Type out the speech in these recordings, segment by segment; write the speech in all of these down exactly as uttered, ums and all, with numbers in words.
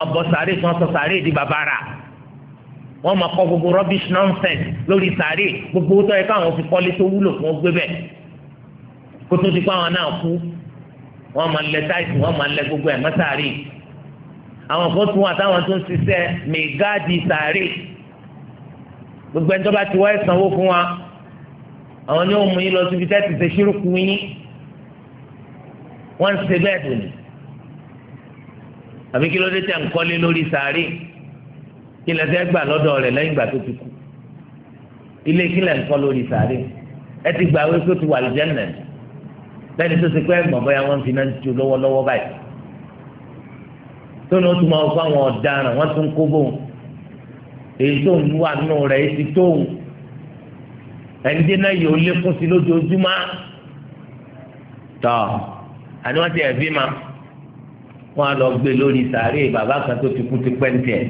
bọ́ sàárè tí wọ́n sọ sàárè di bàbàrà wọ́n máa kọ́ gbogbo rubbish nonsense lórí sàárè gbogbo tó yẹ káwọn fi kọ́lé tó wúlò fún gbé bẹ́ẹ̀ kó tó ti kó àwọn náà kú wọ́n máa lẹ táìsì wọ́n máa lẹ gbogbo ẹ̀ mọ́ sàárè àwọn kan tún wà táwọn tó ń ṣiṣẹ́ mẹ́gáàdì sàárè gbogbo ẹni tó bá ti wá ẹ̀sánwó fún wa àwọn ni ó mú yín lọ síbi tẹ́tì ṣe ṣírùkù yín wọ́n ń ṣe bẹ́ẹ̀ dùn ní àbí kí ló dé tẹ̀ ń kọ́lé lórí sàárè kí lẹ fẹ́ gbà lọ́dọ̀ rẹ̀ lẹ́yìn ìgbà tó ti kú ilé kí lẹ ń kọ́ lórí sàárè ẹ ti gbà wí pé ó ti wà lìjẹ́nà lẹ́ni tó ti pẹ́ ẹ̀gbọ́n bóyá wọ́n fi náà ju lọ́wọ́lọ́wọ́ báyìí tó ní o tún máa kó àwọn ọ̀daràn wọ́n tún kó bóun èyí tó ń wà nù rẹ̀ èyí ti tóun ẹni dé náà yóò lékún sí lójoojúmọ́ tọ́ àní wọ́n ti ẹ̀ bí ma wọ́n á lọ gbé lórí sàárè bàbá kan tó ti kú ti pẹ́ ń tiẹ̀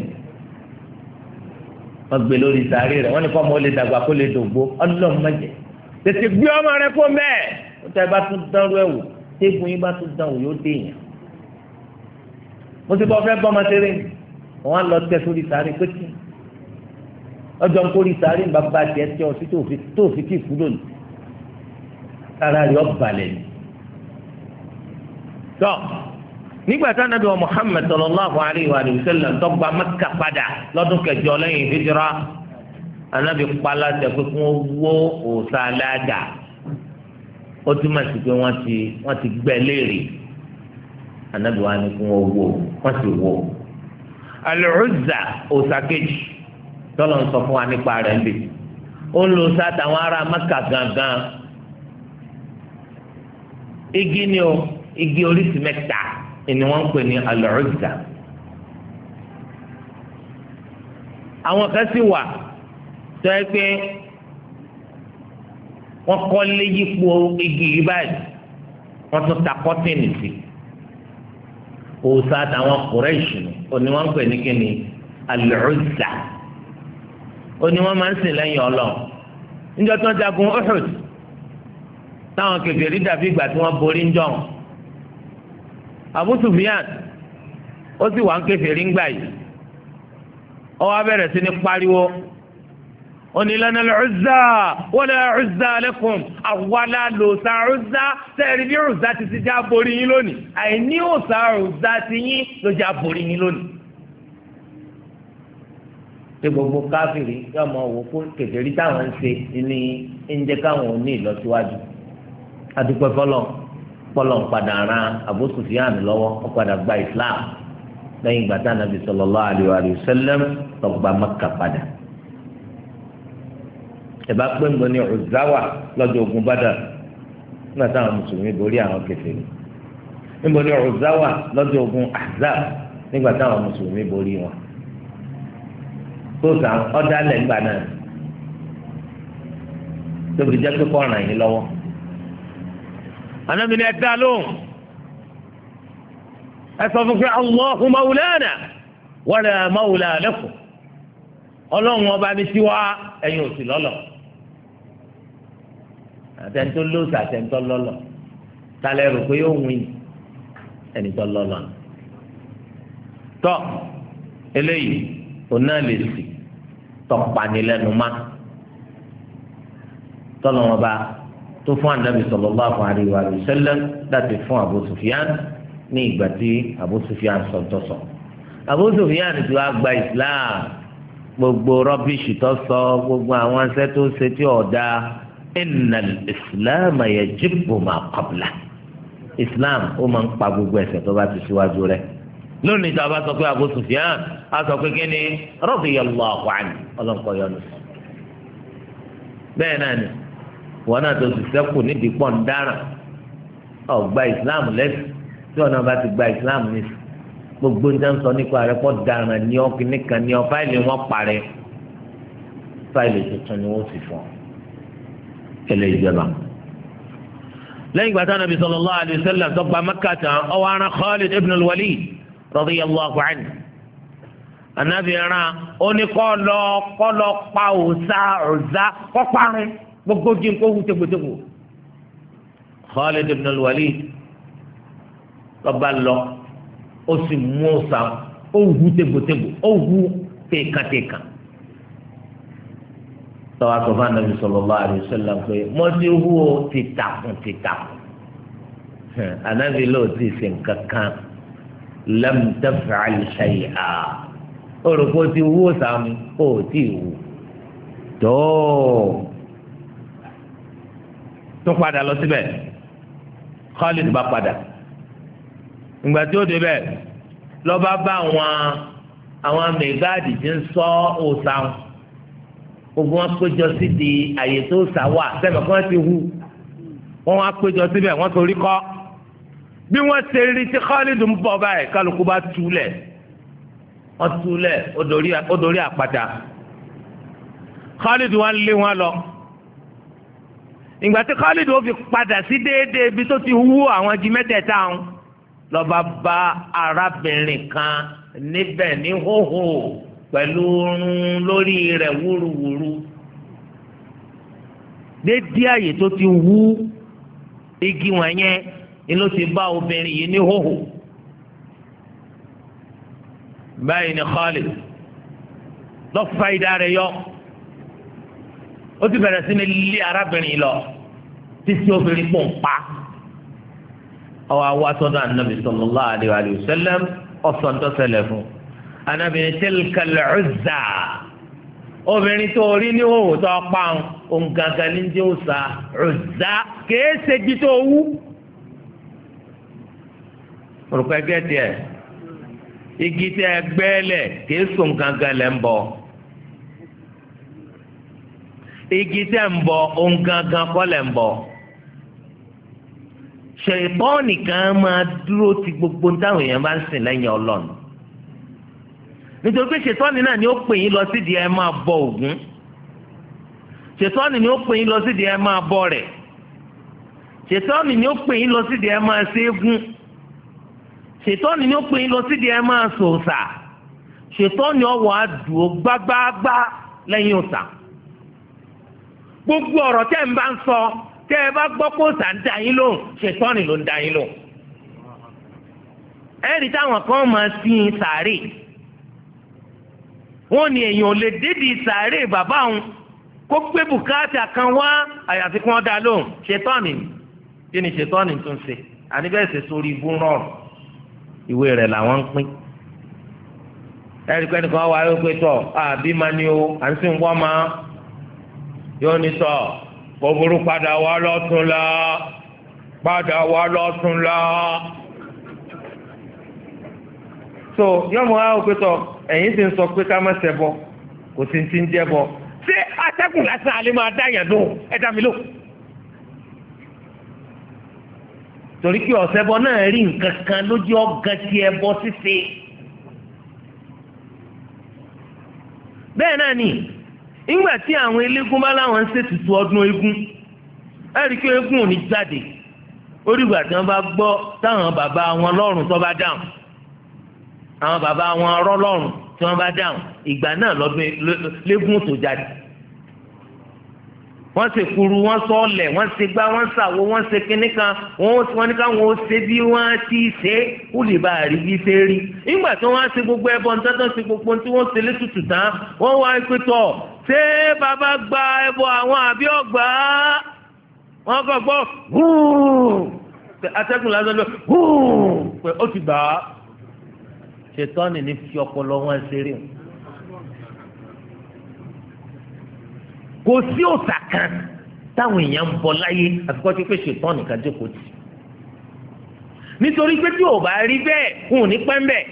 wọ́n gbé lórí sàárè rẹ̀ wọ́n ní kọ́ ọmọ ó lè dàgbà kó lè dògbó ọlọ́run mẹ́jẹ tètè gbé ọmọ rẹ fún mẹ́ẹ̀ ó tẹ́ bá tún dánrú ẹ̀wò téègùn yín bá tún dánwò yóò dé èèyàn mo ti bọ́ fẹ́ bọ́ ọmọ tẹ́lẹ̀ wọ́n á lọ tẹ́ sórí sàárè pété ọjọ́ ń kórìí sàárè bàbá tiẹ̀ tí ọ sí tó fi kí ìkú lónìí ara rẹ̀ ọ̀ balẹ̀ ni tọ́ nígbà tí anabi wa muhammed sallallahu alayhi wa sallam tó gba mẹ́kà padà lọ́dún kẹjọ lẹ́yìn hijira anabi kpala tẹ pé kí wọ́n wó òòṣà alága ó túmọ̀ sí pé wọ́n ti wọ́n ti gbẹ́ léèrè anabi wa ni kí wọ́n wó wọ́n sì wó al-Uzza òòṣà kejì tọ́lọ̀ ń sọ fún wa nípa rẹ̀ ń bì ó ń lo sátàwọn ará mẹ́kà gangan igi ni o igi oríṣi mẹ́ta ni wọ́n ń pè ní al-Uzza àwọn kan sì wà tó yẹ pé wọ́n kọ́ lé yípo igi yìí báyìí wọ́n tún ta kọ́tìnì sí òòṣà àtàwọn Quraysh ni wọ́n ń pè ní kíni al-Uzza ni wọ́n máa ń sìn lẹ́yìn Ọlọ́run níjọ́ tó ń jagun Uhud táwọn kèfèrí dàbí ìgbà tí wọ́n borí ń jọ Abu Sufyan ó sì wà ń kèfèrí ńgbà yìí ó wá bẹ̀rẹ̀ sí ní pariwo ó ní lana al-Uzza wala Uzza lakum àwàlá lòsà Uzza sẹ́ẹ̀rì bí Uzza ti ti já borí yín lónìí àìní òsà Uzza ti yín ló já borí yín lónìí. ṣé gbogbo káfíìrì yóò máa wò fún kèfèrí táwọn ń ṣe ní ń jẹ́ káwọn ò ní ìlọsíwájú adúpẹ́ fọlọ́ pọlọ ń padà ran Abu Sufyan lọ́wọ́ ó padà gba Islam lẹ́yìn ìgbà tá Ànábì sallallahu alaihi wa sallam tó gba Mẹ́kà padà. ìbá pé ń bọ ní Uzza wà lọ́jọ́ ogun Badr nígbà táwọn mùsùlùmí borí àwọn kèfèrí ń bọ ní Uzza wà lọ́jọ́ ogun Ahzab nígbà táwọn mùsùlùmí borí wọn. tó sàn ọ́dà lẹ́gbàá náà tóbi jẹ́ pé kọ́ ràn yín lọ́wọ́. Ànábì ní ẹ dá lóhùn ẹ sọ fún pé Allahu mawlana wala mawla lakum ọlọ́run ọba mi sí wa ẹ̀yin ò sí lọ́lọ́ àtẹ̀ntọ́ lóòsì àtẹ̀ntọ́ lọ́lọ́ talẹ̀ rò pé yóò wín ẹnìtọ́ lọ́lọ́ tọ́ eléyìí òun náà lè sì tọ́panilẹ́nu má tọ́lọ́wọ́n bá tó fún anabi sallallahu alaihi wa sallam láti fún Abu Sufyan ní ìgbà tí Abu Sufyan sọtọsọ Abu Sufyan tí wàá gba Islam gbogbo rọbìṣì tó sọ gbogbo àwọn ẹsẹ tó ṣe tí ọ̀dà innal Islam yajibu ma qabla Islam ó máa ń pa gbogbo ẹ̀ṣẹ̀ tó bá ti síwájú rẹ̀ lónìí tí a bá sọ pé Abu Sufyan a sọ pé kí ni radiyallahu anhu ọlọ́nkọ yọnu bẹ́ẹ̀ náà ni wọn náà tó ti sẹ́kù nídìí pọ̀ ń dáràn ọ̀gbà ìsìláàmù lẹ́sìn tí wọn náà bá ti gba ìsìláàmù ní gbogbo ń dáná sọ nípa rẹ̀ pọ̀ dáràn ní ọkùnrin kan ní ọ fáìlì wọn parẹ́ fáìlì tuntun ni wọ́n sì fọ́ kẹlẹ́ ìjọba. lẹ́yìn ìgbà tí Ànábì sallallahu alaihi wasallam tó gba Mẹ́kà tán ọwọ́ ara Khalid ibn al-Walid radiyallahu anhu Ànábì rán ó ní kọ́ lọ kọ́ lọ pa òòṣà Uzza kọ́ parun gbogbo jí nǹkó wú tegbòtegbò Khalid ibn al-Walid lọ́ba lọ ó sì mú ọ̀sà ó hu tégbòtégbò ó hu tékàtékà tọ́wọ́ àtọ́fà nàbì sallallahu alaihi wasallam pé mo ti hu o ti takùn ti takùn ànábì ló ti ṣe nǹkan kan lam taf'al shay'a ó rò pé ó ti hu sàmù ó ti hu tó tó padà lọ síbẹ̀ Khalid bá padà ìgbà tí ó débẹ̀ lọ́ba bá àwọn àwọn mẹgáàdì tí ń sọ òòsàn gbogbo wọn péjọ sí di àyè tó sà wà sẹ́mi kí wọ́n ti hu wọ́n wá péjọ síbẹ̀ wọ́n torí kọ́ bí wọ́n ṣe rí tí Khalid ń bọ̀ báyìí kálukú bá túlẹ̀ wọ́n túlẹ̀ ó dorí àpáta Khalid wọn lé wọn lọ ìgbà tí Khalid ó fi padà sí déédéé ibi tó ti hu àwọn jí mẹ́tẹ̀ẹ̀ta ń lọ́ba bá arábìnrin kan níbẹ̀ ní hóhó pẹ̀lú irun lórí rẹ̀ wúruwúru déédéé àyè tó ti hu igi wọ̀nyẹn ni ló ti bá obìnrin yìí ní hóhó báyìí ni Khalid lọ́fà ìdá rẹ̀ yọ ó ti bẹ̀rẹ̀ sí ní lé arábìnrin lọ títí obìnrin pọ̀ ń pa ọwọ́ àwọn asọ́dọ̀ anabi sallallahu alayhi wa sallam ọ̀sán tó ṣẹlẹ̀ fún anabi ní tilkal Uzza obìnrin tó rí ní òwò tó pa òun gangan ní jẹ́ òòṣà Uzza kìí ṣe jí tó wú òrùka gẹ́tì ẹ̀ igi tẹ́ gbẹ́lẹ̀ kìí sùn gangan lẹ́ ń bọ̀ igi tẹ́ ń bọ̀ òun gangan kọ́ lẹ́ ń bọ̀ ṣètọ́ọ̀nì kan máa dúró ti gbogbo táwọn èèyàn bá ń sìn lẹ́yìn ọlọ́run nítorí pé ṣètọ́ọ̀nì náà ni ó pè yín lọ sídìí ẹ máa bọ Ògún ṣètọ́ọ̀nì ni ó pè yín lọ sídìí ẹ máa bọ rẹ̀ ṣètọ́ọ̀nì ni ó pè yín lọ sídìí ẹ máa ṣẹ́gun ṣètọ́ọ̀nì ni ó pè yín lọ sídìí ẹ máa ṣòòṣà ṣètọ́ọ̀nì ọwọ́ àdùó gbágbáágbá lẹ́yìn òòṣà gbogbo ọ̀rọ̀ tẹ́ ń bá ń sọ tẹ́ ẹ bá gbọ́ kó sà ń da yín lóhùn ṣètọ́nì ló ń da yín lóhùn. ẹ̀rí táwọn kan máa sin sàárè wọ́n ní èèyàn ò lè dédì sàárè bàbá òun kó gbé bùkátà kan wá àyàfi kí wọ́n dá lóhùn ṣètọ́nì kí ni ṣètọ́nì tún ṣe àníbẹ̀sẹ̀ sórí ibú rọrùn ìwé rẹ̀ làwọn ń pín. ẹ̀rí pé nìkan wá yóò pé tọ̀ àbí máa ní o à ń sìn wọ́n máa yóò ní sọ kòbúrú padà wá lọ́tún la padà wá lọ́tún la. so yọmọ àwọn òpétọ ẹ̀yin ti ń sọ pé ká má ṣẹbọ kò sí ti ń jẹbọ ṣé atẹ́gùn lásán alẹ́ máa dá yàn dùn ẹ dá mi lò. torí pé ọ̀sẹ̀bọ náà rí nǹkan kan lójú ọ̀gán tí ẹ bọ́ ṣíṣe. bẹ́ẹ̀ náà ni nígbà tí àwọn eléégún bá láwọn ń ṣètùtù ọdún eégún ẹ rí i pé eégún ò ní jáde orígbà tí wọ́n bá gbọ́ táwọn bàbá wọn lọ́rùn tó bá dáhùn àwọn bàbá wọn ọ̀rọ̀ lọ́rùn tí wọ́n bá dáhùn ìgbà náà lọ́dún lẹ́gùn tó jáde wọ́n ṣe kuru wọ́n sọ ọ̀lẹ̀ wọ́n ṣe gbá wọ́n ṣàwo wọ́n ṣe kínní kan wọ́n ní káwọn ó ṣe bí wọ́n ti ṣe kó lè bá a rí bí ṣe rí nígbà tí wọ́n á ṣe gbogbo ẹbọ nítọ́tọ́ ṣe gbogbo tí wọ́n ṣe létùtù tán wọ́n wá pé tọ̀ ṣé bàbá gba ẹbọ àwọn àbí ọgbà wọ́n kọ́ gbọ́ atẹ́gùn lásán lọ pé ó ti gbà á ṣètọ́nì ní fi ọpọlọ wọn ṣeré kò sí òòṣà kan táwọn èèyàn ń bọ láyé àfikọ́ tí pé ṣètọ́nì kan jókòó tì nítorí pé tí ò bá rí bẹ́ẹ̀ kún ò ní pẹ́ńbẹ́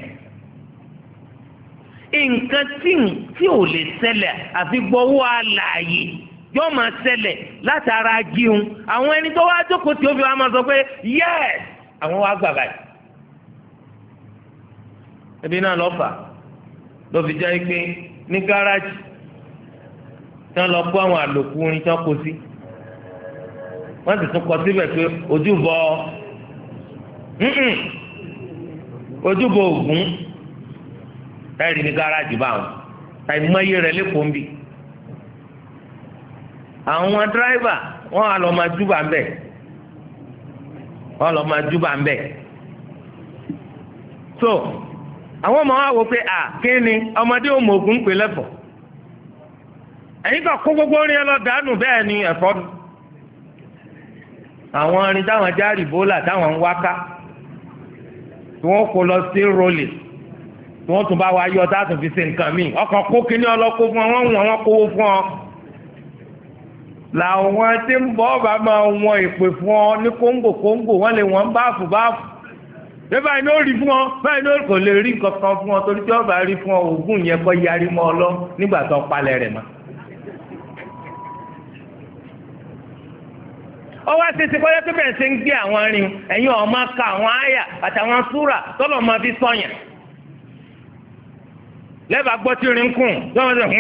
nǹkan tí tí ò lè ṣẹlẹ̀ àfi gbọ́wọ́ àlàyé yóò máa ṣẹlẹ̀ látara gíun àwọn ẹni tó wá jókòó tí ó fi wá máa sọ pé yẹ́s àwọn wá gbà báyìí ẹbí náà lọ́fà ló fi jẹ́ pé ní gáràjì tí wọ́n lọ kó àwọn àlòkù orin tí wọ́n kó sí wọ́n sì tún kọ síbẹ̀ pé ojúbọ ojúbọ Ògún ẹ̀rí ní gáràjì báwọn àìmọye rẹ̀ lẹ́kọ̀ọ́ ń bì àwọn dírẹ́fà wọ́n á lọ máa júbà ń bẹ̀ wọ́n á lọ máa júbà ń bẹ̀ so àwọn ọmọ wa wò pé à kí ni ọmọdé ò mọ ògùn pè lẹ́fọ̀ ẹ̀yin kan kó gbogbo orin ẹ lọ dànù bẹ́ẹ̀ ni ẹ̀fọ́ nù. àwọn orin táwọn járe bólà táwọn ń wáká tí wọ́n kó lọ sí rólì tí wọ́n tún bá wa yọ táàtún fi ṣe nǹkan míì ọkàn kó kíní ọlọ́kó fún ọ wọ́n wọ̀n wọ́n kówó fún ọ. làwọn tí ń bọ́ ọba máa wọn ìpè fún ọ ní kóńgò kóńgò wọ́n lè wọ́n báàfù báàfù. ṣé báyìí ló rí fún ọ báyìí ló kò lè rí kankan fún ọ torí tí ọba rí fún ọ òògùn yẹn kọ́ yarí mọ́ ọ lọ nígbà tó palẹ̀ rẹ̀ mọ́. ọwọ́ àtẹ̀tẹ̀ kọ́lẹ́ tó bẹ̀rẹ̀ sí ń gbé àwọn arìn ẹ̀yin ọ̀ máa ka àwọn àyà àtàwọn súrà tọ́lọ̀ máa fi sọ̀yàn. lẹ́bàá gbọ́ tí orin kùn lọ́wọ́ sọ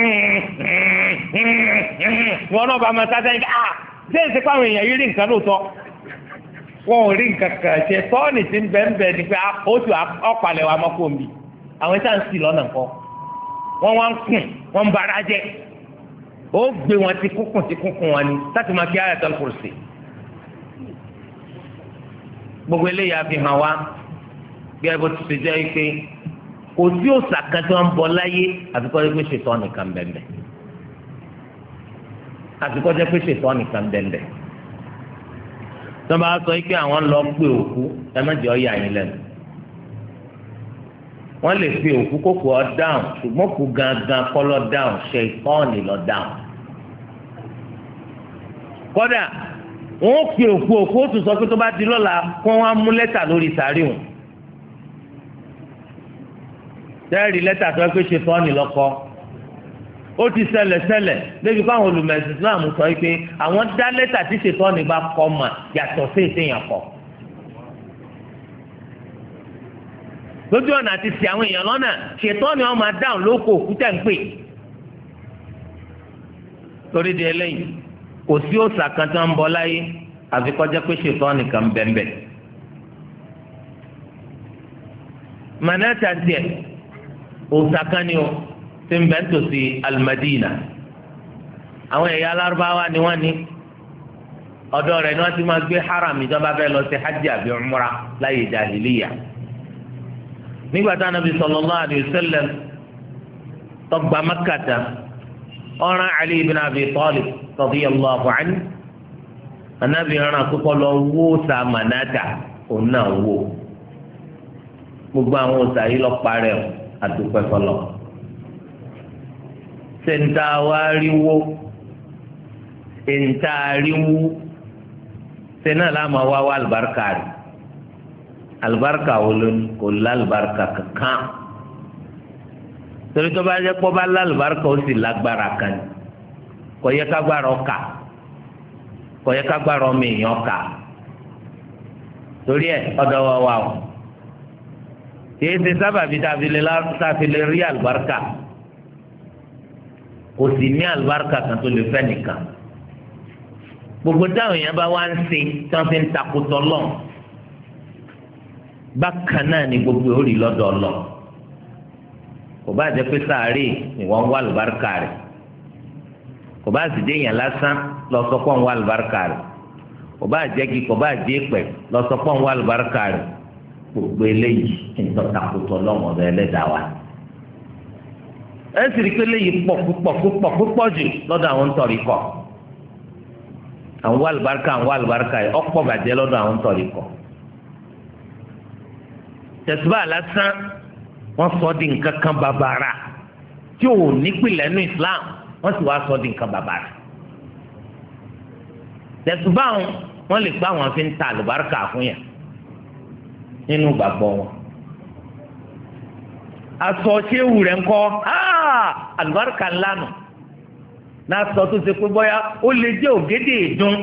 wọn náà bá máa sá sẹ́yìn ká ṣé èsì pàwọn èèyàn yìí rí nǹkan lóòótọ́ wọn ò rí nǹkan kan ṣe tọ́ọ̀nì tí ń bẹ́ẹ̀ bẹ́ẹ̀ ni pé ó tù ọ̀pàlẹ̀ wa mọ́kò mi àwọn ìta ń sì lọ́nà nǹkan wọ́n wá ń kùn wọ́n ń bara jẹ́ ó gbé wọn ti kúnkùn ti kúnkùn wọn ni láti máa kí Ayatul Kursi gbogbo eléyìí àfihàn wa bí ẹ bó ti ṣe jẹ́ pé kò sí òòṣà kan tí wọ́n ń bọ láyé àfikọ́ jẹ́ pé ṣètọ́ nìkan bẹ̀ẹ̀ àfikọ́ jẹ́ pé ṣètọ́ nìkan bẹ̀ẹ̀ tó bá sọ pé àwọn lọ pé òkú ẹ má jẹ́ ọ yà yín lẹ́nu wọ́n lè pe òkú kókò ọ dáhùn ṣùgbọ́n kú gangan kọ́ lọ dáhùn ṣètọ́ọ̀nì lọ dáhùn kódà wọ́n pe òkú òkú ó tún sọ pé tó bá di lọ́la kó wọ́n á mú lẹ́tà lórí sàárì wọn tẹ́rì lẹ́tà tó pé ṣe tọ́ni lọ́kọ́ ó ti ṣẹlẹ̀ ṣẹlẹ̀ débi fáwọn olùmẹ̀sìn Islam sọ pé àwọn dá lẹ́tà tí ṣe tọ́ni bá kọ́ mà yàtọ̀ sí ìṣèyàn kọ́ lójú ọ̀nà àti ti àwọn èèyàn lọ́nà ṣe tọ́ni wọn máa dáhùn lóko òkúta ń pè torí di eléyìí kò sí òòṣà kan tí wọ́n ń bọ láyé àfi kó jẹ́ pé ṣe tọ́ni kan bẹ́ẹ̀ Manata tiẹ̀ òòṣà kan ni o ti ń bẹ nítòsí Al-Madina àwọn ẹ̀yà alárúbáwá ni wọ́n ní ọ̀dọ̀ rẹ̀ ni wọ́n ti máa gbé haram ìjọba bẹ́ẹ̀ lọ sí hajj àbí umra láyé jahiliya nígbà tí Ànábì sallallahu alayhi wa sallam tó gba Makkata ọ̀ràn Ali ibn Abi Talib radiyallahu anhu Ànábì ọ̀ràn àkókò lọ wó sa Manata òun náà wó gbogbo àwọn òòṣà yìí lọ parẹ́ o àdúpẹ́ fọlọ́ sèǹtà wa ríwó sèǹtà ríwó sèǹtà làmà wá wá àlùbáríkà rẹ̀ àlùbáríkà wo ló ní kò lálùbáríkà kankan torí tó bá yẹ kó bá lálùbáríkà ó sì lágbára kan kò yẹ kágbára ọkà kò yẹ kágbára ọmọ èèyàn ọkà torí ẹ ọ̀dọ̀ wa wà o kìí ṣe sábàbí tàbílẹ̀ rí àlùbáríkà kò sì ní àlùbáríkà kan tó lè fẹ́ nìkan gbogbo táwọn èèyàn bá wá ń ṣe tí wọ́n fi ń takùtọ̀ lọ bákan náà ni gbogbo orí lọ́dọ̀ lọ kò bá jẹ́ pé sáré ni wọ́n ń wá àlùbáríkà rẹ̀ kò bá sì dé èèyàn lásán lọ sọ pé ń wá àlùbáríkà rẹ̀ kò bá jẹ́ kí kò bá jẹ́ pẹ̀ lọ sọ pé ń wá àlùbáríkà rẹ̀ gbogbo eléyìí ìtọ́takùtọ̀ lọ́wọ́ ọ̀bẹ ẹlẹ́dàá wa. ẹ sì rí i pé eléyìí pọ̀ púpọ̀ púpọ̀ púpọ̀ jù lọ́dọ̀ àwọn ntọ̀rí kọ̀. àwọn àlùbáríkà àwọn àlùbáríkà yìí ọ̀pọ̀ bàjẹ́ lọ́dọ̀ àwọn ntọ̀rí kọ̀. tẹ̀síbà lásán wọ́n sọ di nǹkan kan bàbàrà tí ò nípìnlẹ̀ nínú Islam wọ́n sì wá sọ di nǹkan bàbàrà. tẹ̀síbà wọn lè gbá àwọn fi ń ta àlùbáríkà fún yẹn nínú gbàgbọ́ wọn aṣọ ṣéwù rẹ̀ ńkọ́ àlùbáríkà ńlá nù n'aṣọ tó ṣe pé bóyá ó lè jẹ́ ògédè ìdún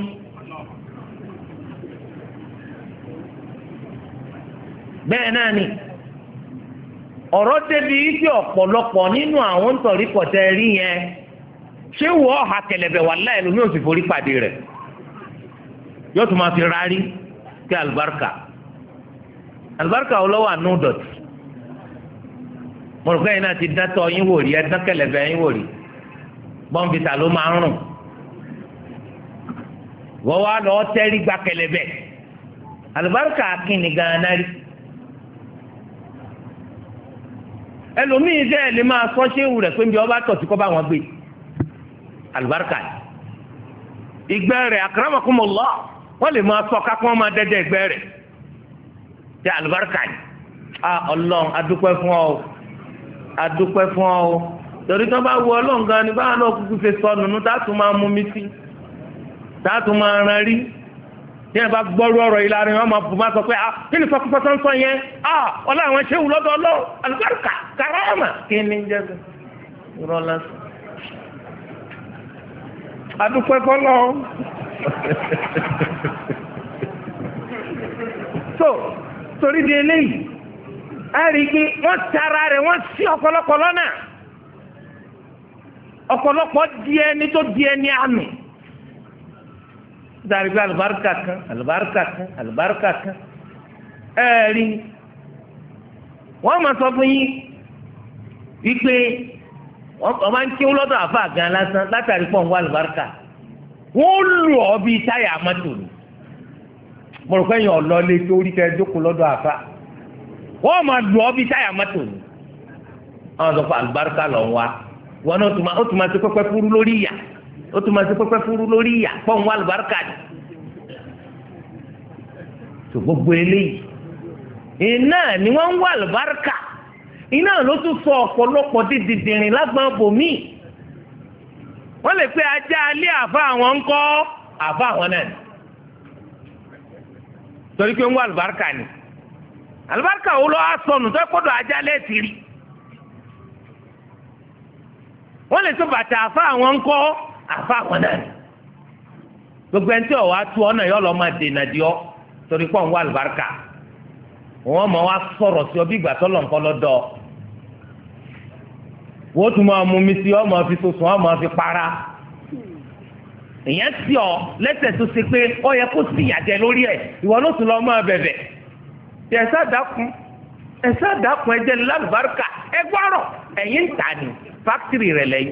bẹ́ẹ̀ náà ni ọ̀rọ̀ débi ibi ọ̀pọ̀lọpọ̀ nínú àwọn ntọ̀rí pọ̀tẹ́ rí yẹn ṣéwù ọ̀hà kẹlẹ̀bẹ̀ wà láì lómi ò sì forí pàdé rẹ̀ yóò tún máa fi rárí kí àlùbáríkà alibarika olówó àánú dọ̀tí mọ̀lùkọ́ yìí náà ti dátọ̀ yín wò rí ẹ̀dán kẹlẹ̀bẹ̀ yín wò rí bọ́ǹfìtà ló máa ń rùn wọ́n wá lọ́ọ́ tẹ́rí gba kẹlẹ̀bẹ̀ alibarika akínni gan-an rí ẹlòmíì dẹ́ lè máa sọ ṣéwù rẹ̀ pé bí ọba tọ̀ sí kọ́ bá wọn gbé àlùbáríkà ìgbẹ́ rẹ̀ akramakumullah wọ́n lè máa sọ kápẹ́ wọn máa dẹ́dẹ́ ìgbẹ́ rẹ̀ tẹ àlùbáríkà yìí a ọlọ́run adúpẹ́ fún ọ adúpẹ́ fún ọ torí tó bá wù ọlọ́run gan ni báwọn náà kúkú ṣe sọ nùnú táàtún máa mú mi sí táàtún máa ran rí tí ẹ bá gbọ́rú ọ̀rọ̀ yìí láàrin wọn máa bù máa sọ pé ah kí ni sọkúsọ tó ń sọ yẹn ah ọlá àwọn ṣéwù lọ́dọ̀ ọlọ́run àlùbáríkà kàráàmà kí ni jẹ́ bẹ́ẹ̀ rọ́lá adúpẹ́ fọlọ́ so torí di eléyìí a rí i pé wọ́n tara rẹ̀ wọ́n sí ọ̀pọ̀lọpọ̀ lọ́nà ọ̀pọ̀lọpọ̀ di ẹni tó di ẹni àmì dari bí alibarika kan alibarika kan alibarika kan ẹ rí wọ́n máa sọ fún yín wípé wọ́n máa ń kí wọ́n lọ́dọ̀ àfa gan lásán látàrí pọ̀ ń wá alibarika wọ́n lù ọ́ bíi táyà mọ́tò ni mo rò pé yẹn ọ̀lọ́lé torí kẹ́ ẹ jókòó lọ́dọ̀ àfa wọ́n máa lù ọ́ bíi táyà mọ́tò ni wọ́n sọ fún alibarika lọ wá wọn náà ó tún máa ṣe pẹ́pẹ́ fúru lórí ìyà ó tún máa ṣe pẹ́pẹ́ fúru lórí ìyà pọ̀ ń wá alibarika ni tó gbogbo eléyìí iná ni wọ́n ń wá alibarika iná ló tún sọ ọ̀pọ̀lọpọ̀ dídìdìrín lágbọ́n bòmíì wọ́n lè pé ajá alẹ́ àfa àwọn ń kọ́ àfa àwọn náà torí pé ń wá alibarika ni alibarika wo lọ́ sọnù tó kọ́dọ̀ ajá alẹ́ ti rí wọ́n lè tó bàtà àfa àwọn ń kọ́ àfa àwọn náà gbogbo ẹni tí ọ̀ wá tú ọ náà yọ lọ́ máa dènà di ọ torí pé ń wá alibarika wọ́n mọ̀ wá sọ̀rọ̀ sí ọ bí ìgbà tọ́lọ̀ nǹkan lọ́dọ̀ wọ́n tún máa mú mi sí ọ máa fi sọ̀sùn ọ máa fi para èèyàn sí ọ lẹ́sẹ̀ tó ṣe pé ọ yẹ kó sì yàjẹ́ lórí ẹ̀ ìwọ ló tún lọ máa bẹ̀bẹ̀ ẹ̀sà dákun ẹ̀sà dákun ẹ̀jẹ̀ lálùbáríkà ẹ gbọ́rọ̀ ẹ̀yìn ń tà ní fákítìrì rẹ̀ lẹ́yìn.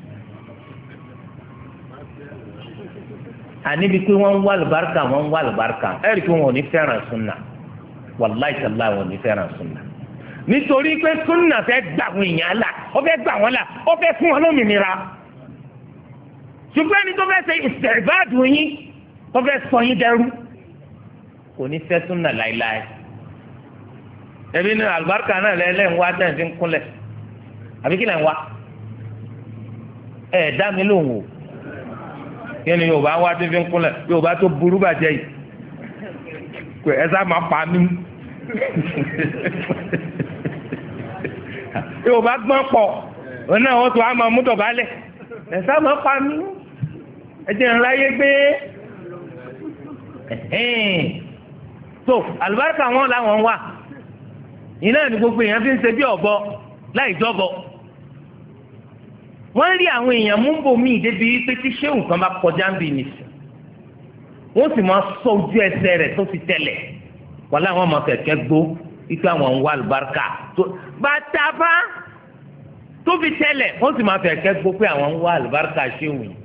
àníbi pé wọ́n ń wá lùbáríkà wọ́n ń wá lùbáríkà ẹ̀rí pé wọn ò ní fẹ́ràn súnà wàláì tàlá wọn ò ní fẹ́ràn súnà nítorí pé súnà fẹ́ gbà wọn èèyàn là ó fẹ́ gbà wọn là ó fẹ́ fún wọn lómìnira ṣùgbọ́n ẹni tó fẹ́ ṣe ìṣẹ̀bádùn yín tó fẹ́ sọ yín dẹrú kò ní fẹ́ súnà láéláé ẹbí ní àlùbáríkà náà lẹ́lẹ́ ń wá dẹ́n fi ń kúnlẹ̀ àbí kí lẹ́ ń wá ẹ̀ dá mi lóhùn o kí ni Yorùbá wá tí fi ń kúnlẹ̀ Yorùbá tó burú bàjẹ́ yìí pé ẹ sá máa pa mí Yorùbá gbọ́n pọ̀ òun náà wọ́n tún á máa mú dọ̀bálẹ̀ ẹ sá máa pa mí ẹ jẹ́ ńlá yé gbé tó àlùbáríkà wọn làwọn wà iná ní gbogbo èèyàn fi ń ṣe bí ọ̀bọ láì jọ́bọ wọ́n rí àwọn èèyàn mú bòmíì débi pé tí ṣéwù kan bá kọjá ń bì nìsín wọ́n sì máa sọ ojú ẹsẹ̀ rẹ̀ tó ti tẹ̀lẹ̀ wọ́n láwọn ọmọ kẹ̀kẹ́ gbó ikú àwọn ń wá àlùbáríkà tó bàtà bá tó fi tẹ̀lẹ̀ wọ́n sì máa kẹ̀kẹ́ gbó pé àwọn ń wá àlùbáríkà ṣéwù yìí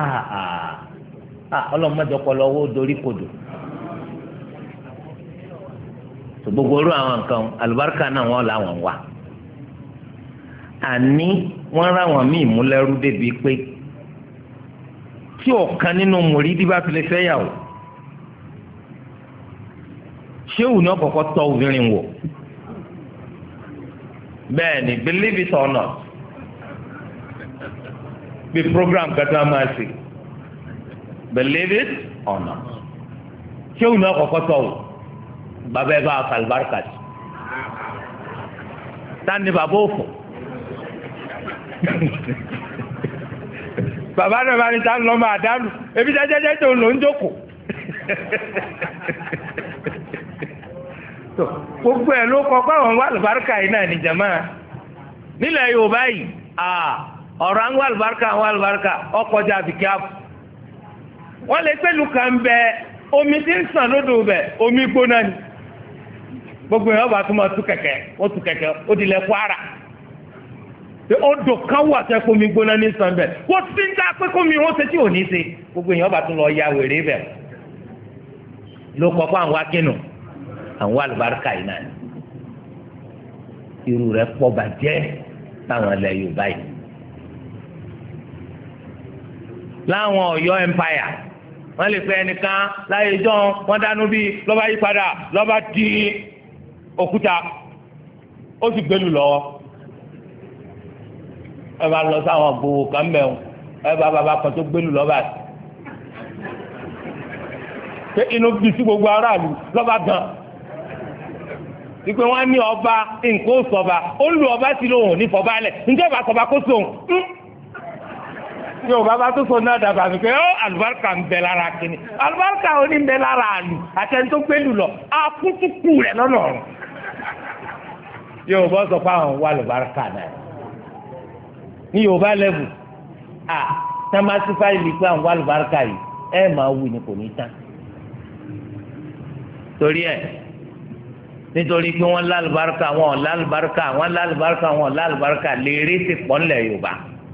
ọlọ́mọdé ọpọlọ owó dorí kodò tó gbogbo orú àwọn nǹkan àlùbáríkà náà wọ́n làwọn wà àní wọ́n ráwọn míì mú lẹ́rú débi pé tí ọ̀kan nínú mùrídìí bá fi lè fẹ́ yàwó ṣéwù ní ọ̀kọ̀ọ̀kọ̀ tọ́ obìnrin wò bẹ́ẹ̀ ni believe it or not bí program kẹta máa ṣe believe it or not ṣéwù ní ọ̀kọ̀ọ̀kọ̀ tọ́ wò bàbá ẹ bá àlùbáríkà sí tani bàbá òfò bàbá náà bá ní ta lọ́ máa dánù ebi jẹ́jẹ́jẹ́ tó lò ń jókòó gbogbo ẹ̀ ló kọ́ pé àwọn wà lùbáríkà yìí náà ní jàmá nílẹ̀ Yorùbá yìí ọ̀rọ̀ àwọn àlùbáríkà àwọn àlùbáríkà ọkọjà àbíkí àbù wọ́n lè pẹ̀lú kan bẹ omi tí ń sàn lódò bẹ omi gbóná ni gbogbo ẹ̀ ọba tó máa tú kẹ̀kẹ́ ó tú kẹ̀kẹ́ ó dilẹ̀ Kwara odò kan wà tẹ́ kómi gbóná ní sàn bẹ́ẹ̀ wọ́n ti ń dá pé kómi wọ́n ṣe tí ò ní ṣe gbogbo èèyàn bá tún lọ ya wèrè bẹ̀ ló kọ́ fún àwọn akínú àwọn àlùbáríkà yìí náà irú rẹ̀ pọ̀ bàjẹ́ táwọn ilẹ̀ Yorùbá yìí. láwọn Ọ̀yọ́ empire wọ́n lè fẹ́ ẹnìkan láyé ìjọ wọ́n dánú bí lọ́ba yí padà lọ́ba di òkúta ó sì gbẹ́lu lọ́wọ́ ẹ bá lọ sáwọn gbowó kan mẹ́wọ̀n ẹ bá bàbá kan tó gbẹ́lu lọ́ba pé inú bí sí gbogbo aráàlú lọ́ba gan ìpè wọn ní ọba nǹkan ó sọba ó lu ọba sí lóhùn ní fọbalẹ̀ njẹ́ ìbá sọba kó sóhùn yóò bá bá tó sọ náà dàgbà mi pé ó àlùbáríkà ń bẹ lára kínní àlùbáríkà ò ní ń bẹ lára àlù àtẹni tó gbẹ́lu lọ akútùkù rẹ̀ lọ́nà ọ̀run yóò bá sọ pé àwọn wà àlùbáríkà náà ní Yorùbá lẹ́bù à tamasi fáìlì pé àwọn wà àlùbáríkà yìí ẹ máa wù ní kò ní tán torí ẹ nítorí pé wọ́n lálùbáríkà wọn lálùbáríkà wọn lálùbáríkà wọn lálùbáríkà lèrè ti pọ̀ ńlẹ̀ Yorùbá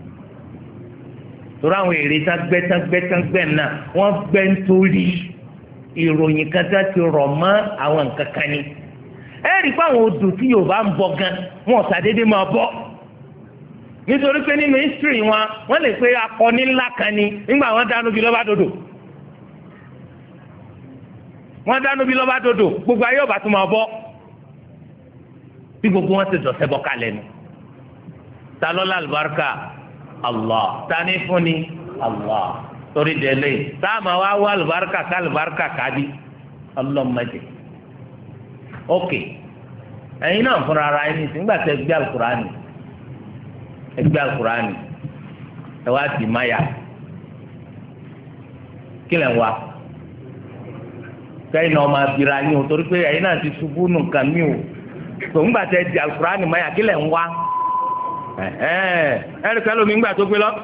torí àwọn èrè tán gbẹ́ tán gbẹ́ tán gbẹ́ náà wọ́n gbẹ́ nítorí ìròyìn kan tá ti rọ̀ mọ́ àwọn nǹkan kan ni ẹ rí i pé àwọn odò tí Yorùbá ń bọ gan wọn ṣàdédé máa bọ́ nítorí pé nínú history wọn wọ́n lè pe akọni ńlá kan ni nígbà wọ́n dánú bí lọ́ba dodo wọ́n dánú bí lọ́ba dodo gbogbo ayé ọba tó máa bọ́ bí gbogbo wọn ti dọ̀sẹ̀ bọ́ kalẹ̀ nu ta lọ́la àlùbáríkà Allah tani fúnni Allah torí délé táàmà wá wá àlùbáríkà ká àlùbáríkà kábí ọlọ́mọdé ok ẹ̀yin náà fúnra ara ẹni tí ńgbà tẹ gbé alukurani ẹ gbé alukurani ẹ wá di maya kílẹ̀ ń wá kẹ́yìn náà máa bira yín o torí pé ẹ̀yin náà ti ṣubú nù nǹkan mi o tó ńgbà tẹ di alukurani maya kílẹ̀ ń wá ẹ̀ẹ́dì kan lómi ńgbà tó gbé lọ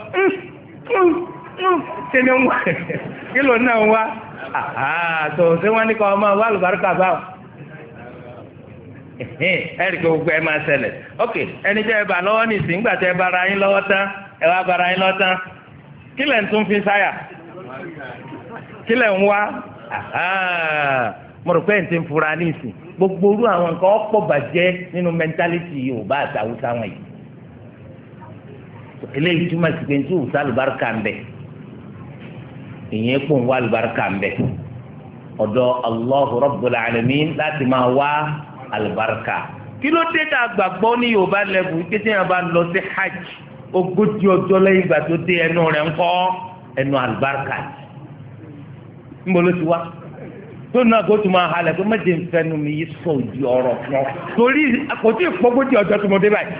ṣe ni ń wá kílò náà ń wá tó ṣé wọ́n ní kọ́ ọmọ wa àlùbáríkà báwọn ẹ̀ẹ́dì kan gbogbo ẹ̀ máa ṣẹlẹ̀ ok ẹni tẹ́ ẹ bá lọ́wọ́ nìsín ńgbà tẹ́ ẹ bára yín lọ́wọ́ tán ẹ wá bára yín lọ́wọ́ tán kílẹ̀ ń tún fi sáyà kílẹ̀ ń wá mo rò pé ẹ̀ ń ti ń fura ní ìsìn gbogbo orú àwọn nǹkan ọ̀pọ̀ bàjẹ́ nínú mẹ́ńtálítì Yorùbá àti Haúsá wọn yìí eléyìí túmọ̀ sí pé ní tí òwúsá àlùbáríkà ń bẹ ìyẹn kò ń wá àlùbáríkà ń bẹ ọ̀dọ̀ Allahu Rabbul Alamin láti máa wá àlùbáríkà kí ló dé tá a gbàgbọ́ ní Yorùbá lẹ́bù kété yẹn bá lọ sí hajj ogójì ọjọ́ lẹ́yìn ìgbà tó dé ẹnu rẹ̀ ń kọ́ ẹnu àlùbáríkà níbo ló ti wá tó náà kó tó máa halẹ̀ pé méje ń fẹnu mi yìí sọ òdì ọ̀rọ̀ fún ọ torí kò tí ì pọ́gójì ọjọ́ tó mo dé báyìí.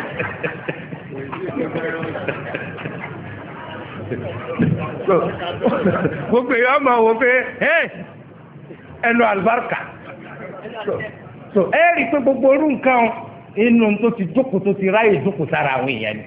gbogbo èèyàn máa wò pé ẹnu àlùbáríkà so ẹ rí i pé gbogbo orú nǹkan inú tó ti jókòó tó ti ráyè jókòó sára àwọn èèyàn ni.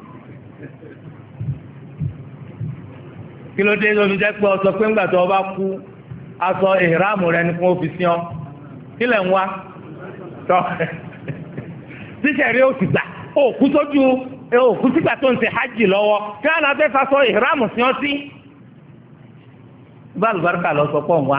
kí ló dé lómi jẹ́ pé ọsọ pé ńgbà tó o bá kú aṣọ ìhìrámù rẹ ni fún ọ́fíìsì ọ́ kí lẹ̀ ń wá tọ́ tíṣẹ̀rí ó ti gbà ó kú sójú ó kú sígbà tó ń ṣe hajj lọ́wọ́ kí wọ́n náà fẹ́ fasọ ìhìrámù sí ọ́ sí. bá àlùbáríkà lọ sọ pọ̀ ń wá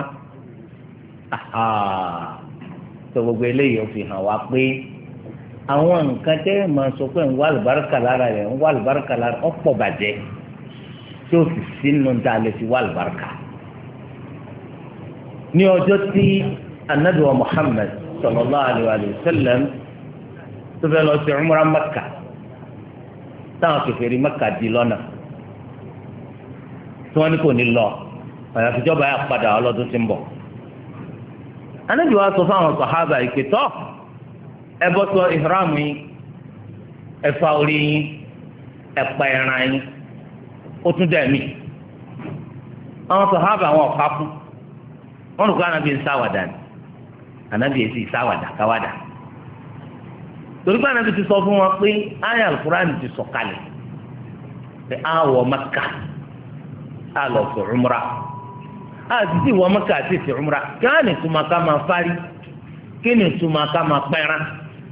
tó gbogbo eléyìí ó fi hàn wá pé àwọn nǹkan tẹ́ ẹ̀ máa sọ pé ń wá àlùbáríkà lára rẹ̀ ń wá àlùbáríkà lára ọ̀pọ̀ bàjẹ́ tí ó sì sínú ta lè fi wá àlùbáríkà. ní ọjọ́ tí anabi wa Muhammad sallallahu alayhi wa sallam tó fẹ́ lọ sí umrah Mẹ́kà táwọn kèfèrí Mẹ́kà di lọ́nà tí wọ́n ní kò ní lọ àyàfíjọba yà padà ọlọ́dún tí ń bọ̀. anabi wa sọ fáwọn sàhábà ìpè tọ́ ẹ bọ́ sọ ìhìrámù yín ẹ fa orí yín ẹ pa ẹran yín ó tún dẹ̀ mí. àwọn sàhábà wọn ọ̀ka fún wọn rò pé anabi ń sáwàdà ni anabi èsì sáwàdà káwàdà torí pé anabi ti sọ fún wọn pé ayé alukurani ti sọ kalẹ̀ pé a wọ Mẹ́kà a lọ sí umra a ti ti wọ Mẹ́kà àti sí umra kí á ní tuma ká máa fárí kí ní tuma ká máa pẹ́ran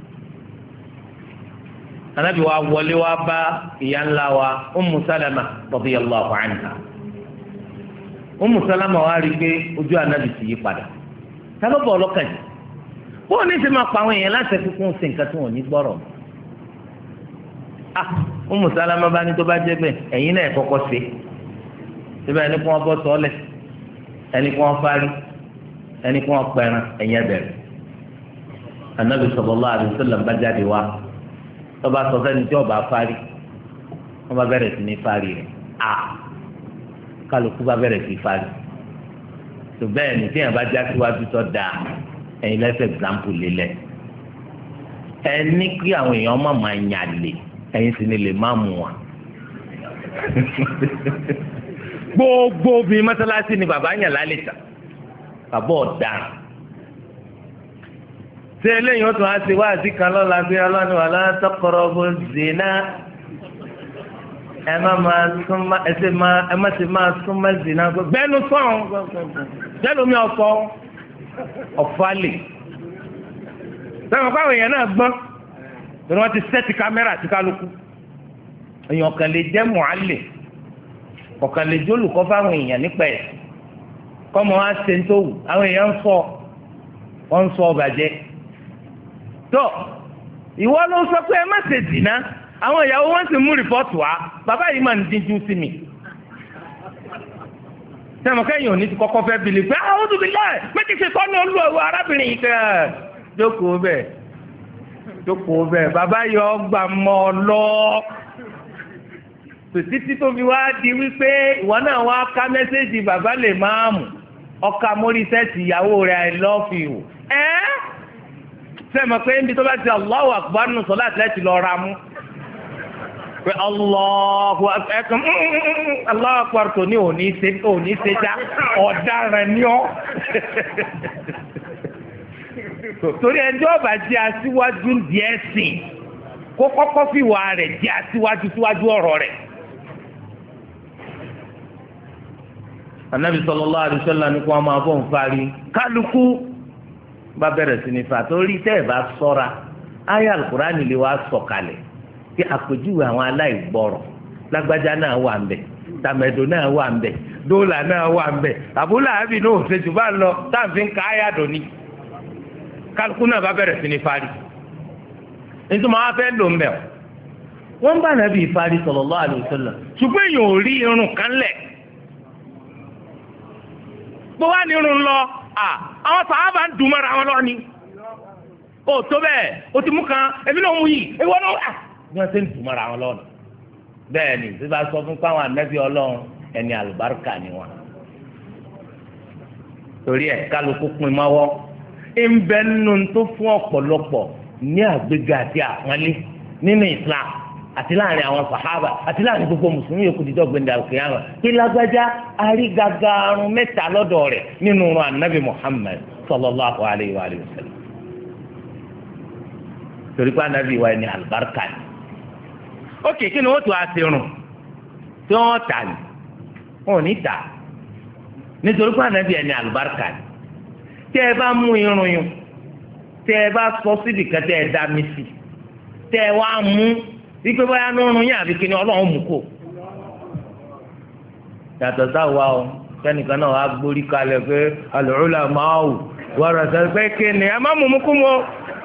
anabi wa wọlé wa bá ìyá ńlá wa Ummu Salama radiyallahu anha Ummu Salama wa rí i pé ojú anabi ti yí padà tábà bọ̀ ọlọ́kàn yìí bóun ní ti máa pa àwọn èèyàn láti ẹ̀kúnkún sí nǹkan tí wọ́n ní gbọ́rọ̀ ah Ummu Salama bá ní tó bá jẹ́ bẹ́ẹ̀ ẹ̀yin náà kọ́kọ́ ṣe síbẹ̀ ẹni kí wọ́n bọ́ sọ́ọ́lẹ̀ ẹni kí wọ́n fárí ẹni kí wọ́n pẹran ẹ̀yin ẹ̀bẹ̀rẹ̀ Ànábì sallallahu alaihi wasallam bá jáde wá tó bá sọ fẹ́ni tí ọba fárí wọ́n bá bẹ̀rẹ̀ sí ní fárí rẹ̀ ah kálukú bá bẹ̀rẹ̀ sí fárí tó bẹ́ẹ̀ ni tíyẹn bá já síwájú tó dáa ẹ̀yin lẹ́sẹ̀ example lélẹ̀ ẹni kí àwọn èèyàn má máa yàn lè ẹ̀yin sì ni lè má mú wa gbogbo bí mọ́sálásí ni bàbá yàn lálẹ́ ta bàbá ọ̀daràn ṣé eléyìí ó tún á ṣe wáàsí kan lọ́la bí ọlọ́run wà lá taqrabu zina ẹ má máa súnmọ́ ẹ sì máa ẹ má sì máa súnmọ́ zina gbẹ́nu sọ̀rọ̀ gbẹ́nu mi ọ̀fọ́ ọ̀fálè sẹ́wọ̀n káwọn èèyàn náà gbọ́n tí wọ́n ti sẹ́ẹ̀tì kámẹ́rà tí kálukú èèyàn kan lè jẹ́ mùálẹ̀ ọ̀kan lè jẹ́ olùkọ́ fáwọn èèyàn nípa ẹ̀ kọ́mọ wá ṣe ń tó wù àwọn èèyàn ń sọ wọ́n ń sọ ọ̀bàjẹ́ tó ìwọ ló sọ pé ẹ má ṣe dìná àwọn ìyàwó wọn sì mú rìpọ́ọ̀tù wá bàbá yìí máa ń díjú sí mi sẹ́wọ̀n kẹ́yìn òní ti kọ́kọ́ fẹ́ bìlì pé àwọn òdùbí láì méjì ṣe tọ́nu olú ọ̀wọ́ arábìnrin yìí kẹ́ ẹ̀ jókòó bẹ́ẹ̀ jókòó bẹ́ẹ̀ bàbá yọ ọgbà mọ́ ọ lọ títí tó fi wá di wípé ìwọ náà wá ká mẹ́sẹ́jì bàbá lè máa mú ọkà mórí sẹ́ẹ̀tì ìyàwó rẹ̀ I love you ẹ́ sẹ́wọ̀n pé níbi tó bá ti Allahu Akbar nù sọ láti lẹ́tì lọ ra mú pé Allahu ẹ̀kan Allahu Akbar tó ní òní ṣe òní ṣe já ọ̀daràn ni ọ́ torí ẹjọ́ ọba jẹ́ aṣíwájú díẹ̀ sìn kó kọ́kọ́ fìwà rẹ̀ jẹ́ aṣíwájú síwájú ọ̀rọ̀ rẹ̀. Ànábì sallallahu alaihi wasallam ní kí wọ́n máa bọ̀ ń fari kálukú bá bẹ̀rẹ̀ sí ní fa torí tẹ́ ẹ̀ bá sọ́ra ayé Al-Qur'ani lè wá sọ̀kalẹ̀ kí àpèjúwe àwọn aláìgbọ́rọ̀ lágbájá náà wà ń bẹ̀ tàmẹ̀dò náà wà ń bẹ̀ dóòlà náà wà ń bẹ̀ àbúlà àbí náà ò ṣèjú bá lọ táàfin ká ayàdọ̀ ni kálukú náà bá bẹ̀rẹ̀ sí ní fari nítorí wọn fẹ́ lò ń bẹ̀ wọ́n bá nàbí ìfari sallallahu alaihi wasallam ṣùgbọ́n èèyàn ò rí irun kan lẹ̀ bó wá ní irun lọ àwọn sàhábà ń dùn mọ́ra wọn lọ ni ó tó bẹ́ẹ̀ ó ti mú kan èmi náà mú yìí èwo náà wà bí wọ́n ṣe ń dùn mọ́ra wọn lọ́nà bẹ́ẹ̀ ni bí wọ́n sọ fún pàwọn ànábì ọlọ́run ẹni àlùbáríkà ni wọn torí ẹ̀ kálukú pin mọ́wọ́ ń bẹ nínú tó fún ọ̀pọ̀lọpọ̀ ní àgbéga àti àpọ́nlé nínú Islam àti láàrin àwọn sàhábà àti láàrin gbogbo mùsùlùmí yòókù dídọ́ gbẹ̀ndà òkèèyàn kí lágbájá arígagàrún mẹ́ta lọ́dọ̀ rẹ̀ nínú ọ̀run anabi Muhammad sallallahu alayhi wa sallam torí pé anabi wa ni alibarika ni ókè kí ni wọ́n tún àti rùn tí wọ́n tà ní wọn ò ní tà nítorí pé anabi ẹni alibarika ni tẹ́ ẹ bá mú irun yun tẹ́ ẹ bá sọ síbi kan tẹ́ ẹ dá mi sí tẹ́ ẹ wá mú wípé bóyá nírun yín àbí kíni ọlọ́run mú kó yàtọ̀ sáwa o sẹ́nìkan náà wàá gbórí kalẹ̀ pé al-ulama wàrà sọ pé kíni ẹ má mú mú kú mọ́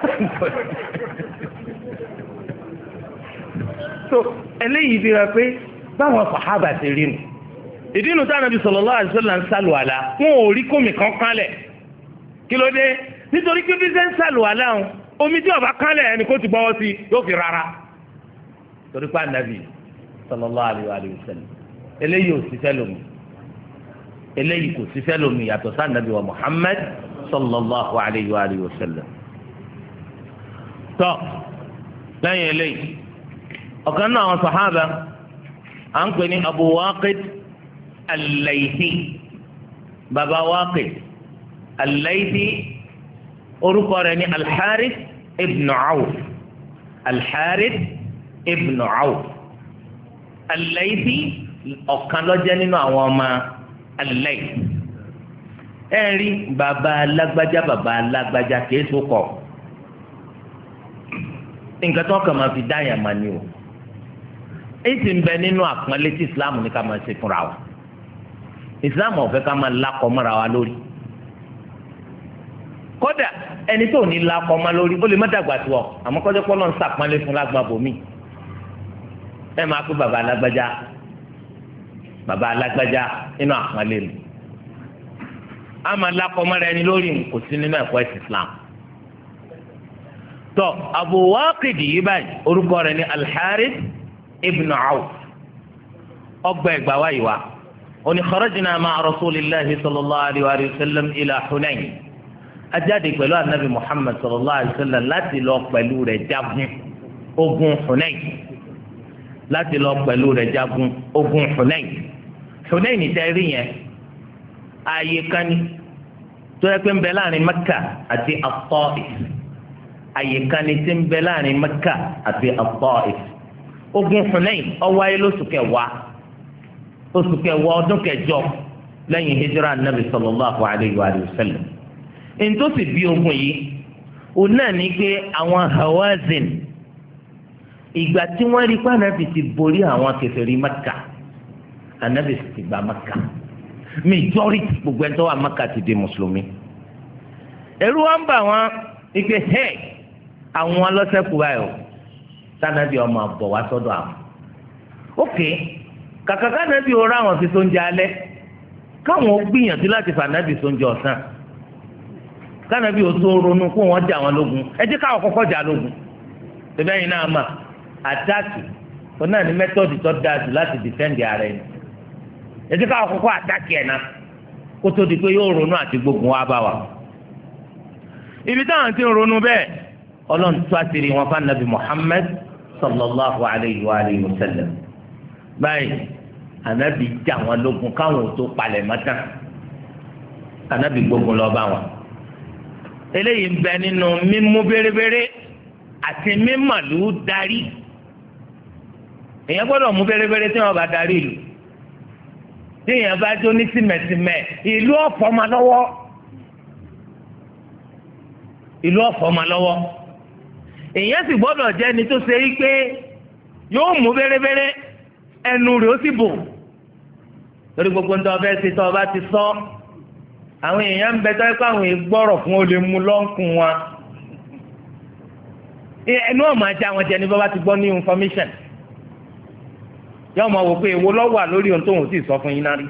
so eléyìí bí wọ́n pé báwọn sàhábà ti rí nu ìdí inú táwọn Ànábì sallallahu alaihi wasallam ń sàlùwàlà wọn ò rí kómi kan kánlẹ̀ kí ló dé nítorí pé bí sẹ́ ń sàlùwàlà ń omi tí ó bá kánlẹ̀ ẹni kó ti bọ́wọ́ sí yóò fi rárá torí pé Ànábì sallallahu alaihi wasallam eléyìí ò sí fẹ́lómi eléyìí kò sí fẹ́lómi yàtọ̀ sí Ànábì wa Muhammad sallallahu alaihi wasallam tọ́ lẹ́yìn eléyìí ọ̀kan náà àwọn sàhábà à ń pè ní Abu Waqid al-Laythi baba Waqid al-Laythi orúkọ rẹ̀ ní al-Harith ibn Awf al-Harith ibn Awf al-Laythi ọ̀kan ló jẹ́ nínú àwọn ọmọ al-Layth ẹ rí baba alágbájá baba alágbájá kìí so kọ nǹkan tó kàn máa fi dá yàn máa ní o èyí sì ń bẹ nínú àpọ́nlé tí Islam ní ká máa ṣe fúnra wa Islam ò fẹ́ ká máa lákọ̀ mọ́ra wa lórí kódà ẹni tó ní lakọ ọmọ lórí ó lè má dàgbà tó ọ àmọ́ kọjá pọlọ ń sàpọnlé fún lágbọn bòmí ẹ máa pé bàbá alágbájá bàbá alágbájá nínú àpọnlé mi àmọ́ lakọ ọmọ rẹ ni lórí kò sí nínú ẹ̀kọ́ ẹ̀sìn Islam tọ Abu Waqid yìí báyìí orúkọ rẹ̀ ní Al-Harith ibn Awf ọgbà ẹgbà wáyé wa oní kharajna ma'a rasulillahi sallallahu alayhi wa sallam ila Hunayn ajáde pẹ̀lú anabi Muhammad sallallahu alayhi wa sallam láti lọ pẹ̀lú rẹ̀ jagun ogun Hunayn láti lọ pẹ̀lú rẹ̀ jagun ogun Hunayn Hunayn ní tẹ́rí yẹn ààyè kan ní tó yẹ pé ń bẹ láàrin Mẹ́kà àti At-Taif ààyè kan ní tí ń bẹ láàrin Mẹ́kà àti At-Taif ogun Hunayn ó wáyé lóṣù kẹwàá oṣù kẹwàá ọdún kẹjọ lẹ́yìn hijira anabi sallallahu alayhi wa sallam ntòsí bí ogun yìí òun náà ní pé àwọn Hawazin ìgbà tí wọ́n rí pé anabi ti borí àwọn kèfèrí Mẹ́kà anabi ti gba Mẹ́kà majority gbogbo ẹni tó wà Mẹ́kà ti di mùsùlùmí ẹ̀rù wa ń bà wọ́n ike hey àwọn ọlọ́sẹ̀kù báyìí o sanabi ọmọ àbọ̀ wá sọ́dọ̀ àwọn ok kàkà kánàbí ọ̀rọ̀ àwọn fi sóúnjẹ alẹ́ káwọn gbìyànjú láti fà nábì sóúnjẹ ọ̀sán kánàbí o tó ronú kó wọn jà wọn lógun ẹ jẹ́ káwọn kọ́kọ́ jà lógun tẹ́lẹ̀ yìí náà mà àtàkì tó náà ní mẹ́tọ́ọ̀dì tó dáa jù láti dìfẹ́ǹdì ara ẹni ẹ jẹ́ káwọn kọ́kọ́ àtàkì ẹ̀ náà kó tó di pé yóò ronú àti gbógun wá bá wa ibi táwọn ti ń ronú bẹ́ẹ̀ ọlọ́run tó àtìrí wọn fún anabi Muhammad sallallahu alayhi wa alihi wa sallam báyìí anabi jà wọn lógun káwọn ò tó palẹ̀ mọ́tà anabi gbógun lọ bá wọn eléyìí ń bẹ nínú mímú bérebére àti mímàlú darí èèyàn gbọ́dọ̀ mú bérebére tí wọn bá darí ìlú tí èèyàn bá jó ní tìmẹ̀tìmẹ̀ ìlú ọ̀fọ̀ ma lọ́wọ́ ìlú ọ̀fọ̀ ma lọ́wọ́ èèyàn sì gbọ́dọ̀ jẹ́ ẹni tó ṣe é pé yóò mú bérebére ẹnu rẹ̀ ó sì bò lórí gbogbo ń tọ́ fẹ́ ṣe tọ́ ọba ti sọ àwọn èèyàn ń bẹ tọ́ pé àwọn ìgbọ́rọ̀ fún olè mú lọ́nkùn wa ẹnu ọ̀mà ajá wọn jẹ ní bá bá ti gbọ́ ní information yóò máa wò pé èwo lọ́ wà lórí ohun tóun sì sọ fún yín náà rí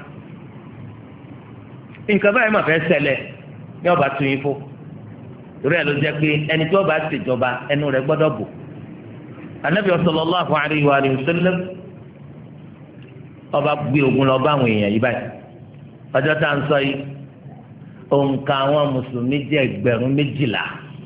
nǹkan báyìí mà fẹ́ ṣẹlẹ̀ ní ọba tún yín fó torí ẹ̀ ló jẹ́ pé ẹni tí ọba ṣèjọba ẹnu rẹ̀ gbọ́dọ̀ bò Ànábì sallallahu alaihi wa sallam ọba gbé ogun lọ bá àwọn èèyàn yìí báyìí ọjọ́ tá à ń sọ yìí òǹkà àwọn mùsùlùmí jẹ́ ẹgbẹ̀rún méjìlá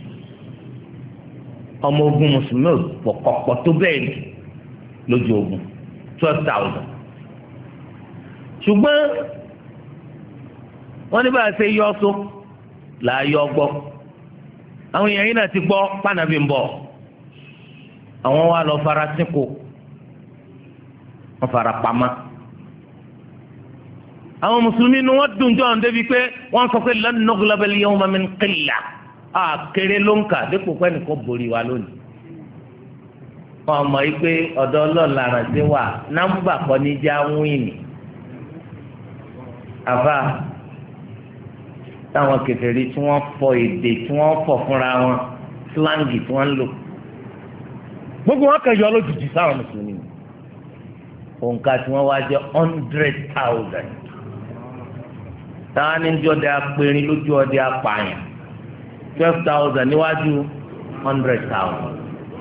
ọmọ ogun mùsùlùmí ò pọ̀pọ̀ tó bẹ́ẹ̀ rí lójú ogun twelve thousand ṣùgbọ́n wọ́n ní bá a ṣe yọ ọ́ so là á yọ gbọ́ àwọn èèyàn yìí náà ti gbọ́ pànàbí ń bọ̀ àwọn wa lọ fara sínkù wọ́n fara pamọ́ àwọn mùsùlùmí ni wọ́n dùn jọ débi pé wọ́n sọ pé lan nughlaba al-yawma min qillah à kéré ló ń kà dípò pé nìkan borí wa lónìí wọ́n mọ̀ yìí pé ọ̀dọ̀ ọlọ́ọ̀la rántí wà nọ́mbà kọ́ ní já wíìnì àbá táwọn kèfèrí tí wọ́n fọ èdè tí wọ́n fọ fúnra wọn slangi tí wọ́n ń lò gbogbo wọn kẹjọ lójijì sáwọn mùsùlùmí òǹkà tí wọ́n wá jẹ́ hundred thousand táwọn ní ọdẹ apẹ̀rin lójú ọdẹ apààyàn twelve thousand níwájú hundred thousand.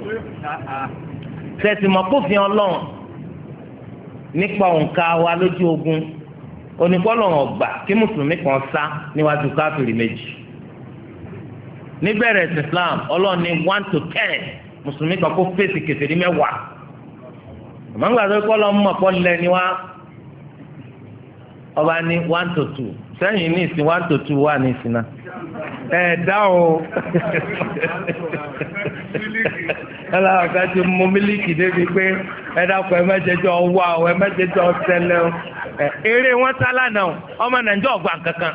sẹ́tìmọ̀ kófin ọlọ́run nípa òǹkà wa lójú ogun onípọ́lọ́run ọgbà kí mùsùlùmí kan sá níwájú káfíìrì méjì níbẹ̀rẹ̀ ẹ̀sìn Islam ọlọ́run ní one to ten mùsùlùmí kan kó fèsì kèfèrí mẹ́wàá àmọ́ nígbà tó kọ́ lọ́mú ọ̀pọ̀ lẹ́ ni wá ọba ní one to two sẹ́yìn ní ìsìn one to two wà ní ìsìn náà ẹ̀ dá o ẹlá ọ̀gá ti mú mílíkì débi pé ẹ dákun ẹ mẹ́jẹjọ wá o ẹ mẹ́jẹjọ ṣẹlẹ̀ o ẹ eré wọn sá lánàá o ọmọ nàìjíríà ọgbà kankan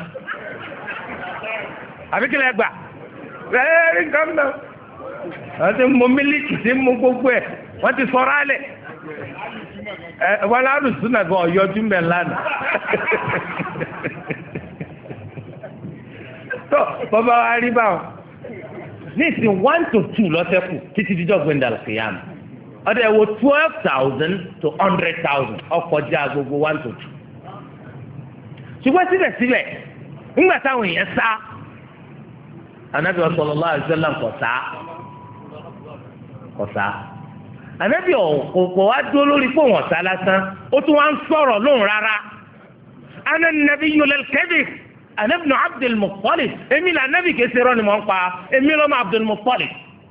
àbí kílẹ̀ gbà ẹ ẹ nǹkan náà wọ́n ti mú mílíkì tí mú gbogbo ẹ̀ wọ́n ti sọ̀rọ̀ alẹ̀ ẹ wọn lárùn súnà gan ọ̀yọ́jú mẹ́ lánàá tó bàbá wa rí báwọn nísìnyí one to two lọ́sẹ̀kù títí dídọ́ gbẹ̀ndà kìyàmù ọdẹ wo twelve thousand to hundred thousand ọkọjá gbogbo one to two ṣùgbọ́n síbẹ̀síbẹ̀ ńgbà táwọn èèyàn sá anabi sallallahu alaihi wasallam kò sá kò sá anabi kò wá dúró lórí pé wọ́n sá lásán ó tún wá ń sọ̀rọ̀ lóhùn rárá ana nabiyyu lal kadhib ana ibn Abdul Muttalib èmi là anabi kẹsì rọ ni mò ń pa èmi lọ́mọ Abdul Muttalib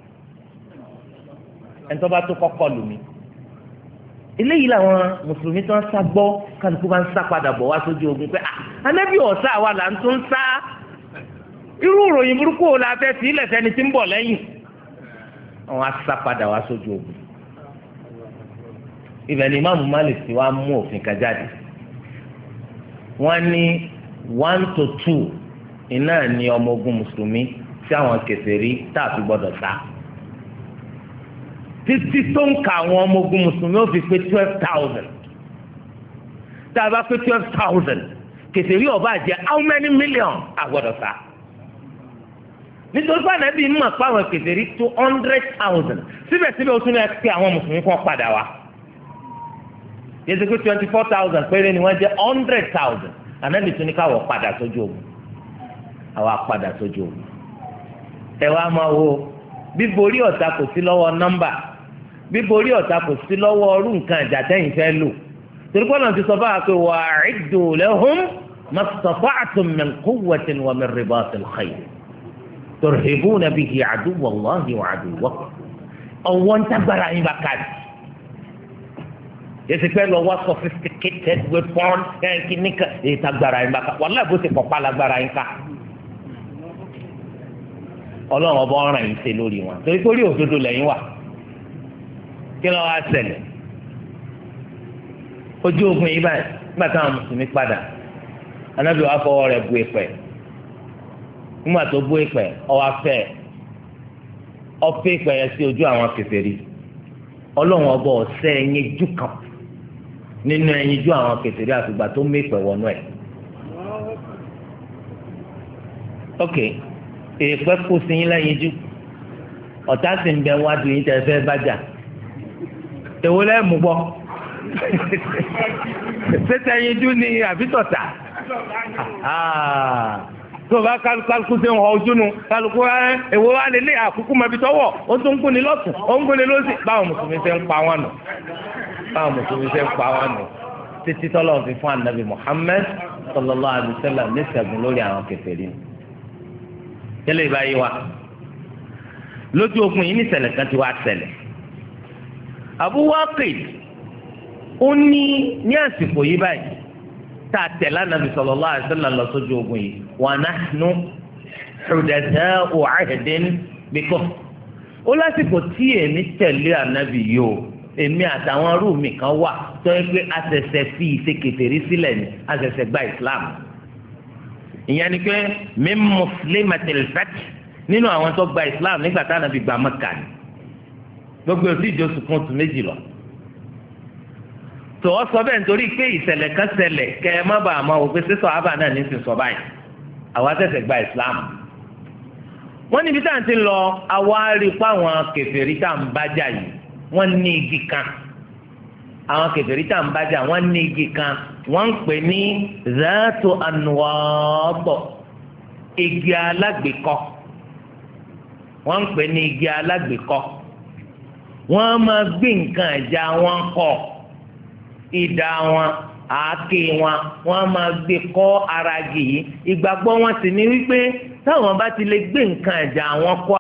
ẹnitọ́ bá tó kọ́kọ́ lù mí eléyìí làwọn mùsùlùmí tó ń sá gbọ́ kálukú bá ń sá padà bọ̀ wá sójú ogun pé anabi ọ̀sá àwa là ń tún sá irú ìròyìn burúkú wo la fẹ́ sí ilẹ̀ sẹ́ni tí ń bọ̀ lẹ́yìn àwọn á sá padà wá sójú ogun ibẹ̀ ni Imaamu Malik ti wá mú òfin kan jáde wọ́n ní one to two iná ní ọmọ ogun mùsùlùmí tí àwọn kèfèrí tá a fi gbọ́dọ̀ sá títí tó ń ka àwọn ọmọ ogun mùsùlùmí ó fi pé twelve thousand tá a bá pé twelve thousand kèfèrí ó bá jẹ́ how many million àgbọ́dọ̀ sá nítorí pé ànábì ń mọ̀ pé àwọn kèfèrí two hundred thousand síbẹ̀síbẹ̀ ó tún lè pe àwọn mùsùlùmí kọ́ padà wá yẹ́sẹ̀ pé twenty four thousand péré ni wọ́n jẹ́ hundred thousand ànábì tún ní káwọ́ padà sójú ogun àwa padà sójú ogun ẹ wá máa wo bíborí ọ̀tá kò sí lọ́wọ́ nọ́mbà bíborí ọ̀tá kò sí lọ́wọ́ ọrú nǹkan ìjà tẹ́yìn fẹ́ lò torí pé Ọlọ́run ti sọ báwa pé wa'iddu lahum mastata'tum min quwwatin wa min ribatil khayr turhibuna bihi aduwwallahi wa aduwwakum ọwọ́ ń tágbára yín bá káàdì yẹsi pé lọ wá sophisticated weapon kẹ́hìnkì níkà èyí tágbára yín bá ká wàhálà bó ti pọ̀pá lágbára yín ká Ọlọ́run ọba ọ̀ràn yìí ṣe lórí wọn torí pé orí òdodo lẹ́yìn wà kí ló wá ṣẹlẹ̀ ojú ogun yìí báyìí nígbà táwọn mùsùlùmí padà Ànábì wa fọwọ́ rẹ̀ bu ìpẹ́ nígbà tó bu ìpẹ́ ọwọ́ afẹ́ ọfẹ́ ìpẹ́ yẹn sí ojú àwọn kèfèrí Ọlọ́run ọba ọ̀sẹ́ ẹyin jú kan nínú ẹyin jú àwọn kèfèrí àfìgbà tó mú ìpẹ́ wọnú ẹ̀ ok èèpẹ́ kó sí yín lẹ́yìn jú ọ̀tá sì ń bẹ wájú yín tẹ́ fẹ́ bájà èwo lẹ́ẹ̀mú gbọ́ ṣẹ́tẹ̀ yín jú ni àbítọ̀tà tó o bá kálukú ṣe ń họ ojú nu kálukú ẹ èwo wá lè lé àkúkú mọbi tọwọ ó tún ń gúnni lọ́tùn ó ń gúnni lọ́sì báwọn mùsùlùmí ṣe ń pa wọn nù báwọn mùsùlùmí ṣe ń pa wọn nù títí tọ́lọ́ fi fún anabi Muhammad sallallahu alaihi wasallam ní ṣẹ́gun lórí àwọn kèfèrí ni tẹ́lẹ̀ ìbáyé wa lójú ogun yìí ní ṣẹlẹ̀ kan ti wá ṣẹlẹ̀ Abu Waqid ó ní ní àsìkò yìí báyìí tá a tẹ̀lé Ànábì sallallahu alaihi wasallam lọ sójú ogun yìí wa nahnu hudatha'u 'ahdin bikum ó lásìkò tí èmi tẹ̀lé Ànábì yìí o èmi àtàwọn arú mi kan wà tó yẹ pé àṣẹ̀ṣẹ̀ fi ìṣe kèfèrí sílẹ̀ ni àṣẹ̀ṣẹ̀ gba Islam ìyẹn ni pé min muslimatil fath nínú àwọn tó gba Islam nígbà tá Ànábì gba Mẹ́kà ni gbogbo òsì ìjọsìn kan tún méjì lọ tó ọ sọ bẹ́ẹ̀ nítorí pé ìṣẹ̀lẹ̀ kan ṣẹlẹ̀ kẹ ẹ má bàa máa wò pé sísọ àbá náà ní ti sọ báyìí àwa tẹ̀sẹ̀ gba Islam wọ́n níbi tá à ń ti lọ àwa rí pa àwọn kèfèrí tá à ń bájà yìí wọ́n ní igi kan àwọn kèfèrí tá à ń bájà wọ́n ní igi kan wọ́n ń pè ní zaatu anwaat igi alágbèékọ́ wọ́n ń pè ní igi alágbèékọ́ wọ́n máa gbé nǹkan ẹ̀já wọn kọ́ ìdá wọn àáké wọn wọ́n máa gbé kọ́ ara igi yìí ìgbàgbọ́ wọn sì ní wípé táwọn bá ti lè gbé nǹkan ẹ̀já wọn kọ́